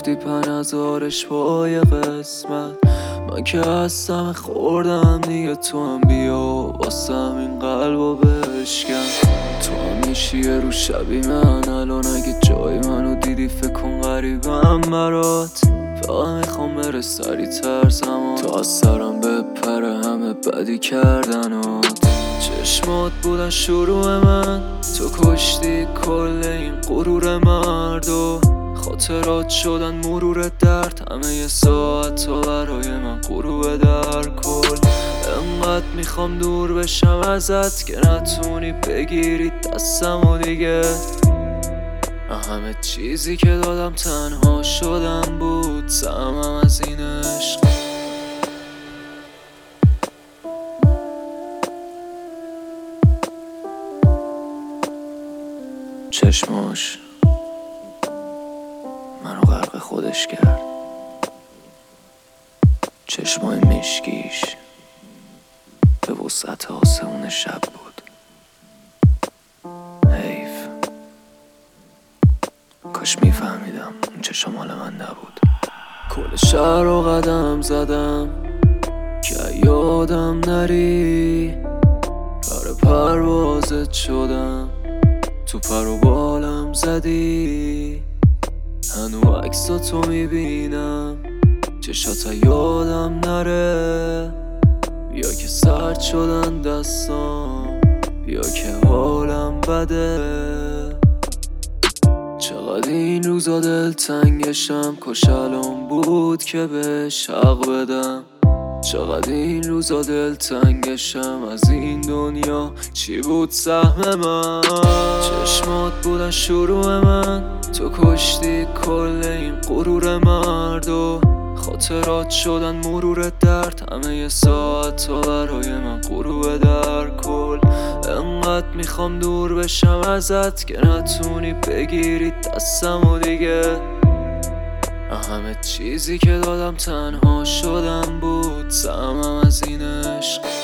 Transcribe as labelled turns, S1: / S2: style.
S1: گفتی 5000ش پای قسمت، من که هستم خوردم دیگه. تو هم بیا واسم این قلبو بشکن. تو هم میشی یه رو شبی من الان، اگه جای منو دیدی فکر کن غریبم برات. فقط میخوام بره سریع‌تر زمان تا از سرم بپره همه بدی کردنات. چشمات بودن شروع من، تو کشتی کل این غرور مردو. خاطرات شدن مرور درد، همه یه ساعت تا برای من غروب در کل. انقدر میخوام دور بشم ازت که نتونی بگیری دستم و دیگه. همه چیزی که دادم تنها شدم بود، سهمم از این عشق. چشماش منو غرق خودش کرد، چشمای مشکیش به وسعت آسمون شب بود. حیف، کاش میفهمیدم اون چشم مال من نبود. کل شهر رو قدم زدم که یادم نری، پر پروازت شدم تو پر و بالم زدی. هنو عکساتو میبینم چشات یادم نره. بیا که سرد شدن دستام، بیا که حالم بده. چقدر این روزا دلتنگشم، کاش الان بود که بهش حق بدم. چقدر این روزا دلتنگشم، از این دنیا چی بود سهم من. چشمات بودن شروع من، تو کشتی کل این غرور مردو. خاطرات شدن مرور درد، همه یه ساعت تا برای من غروب در کل. انقدر میخوام دور بشم ازت که نتونی بگیری دستم و دیگه. همه چیزی که دادم تنها شدم بود، سهمم از این عشق.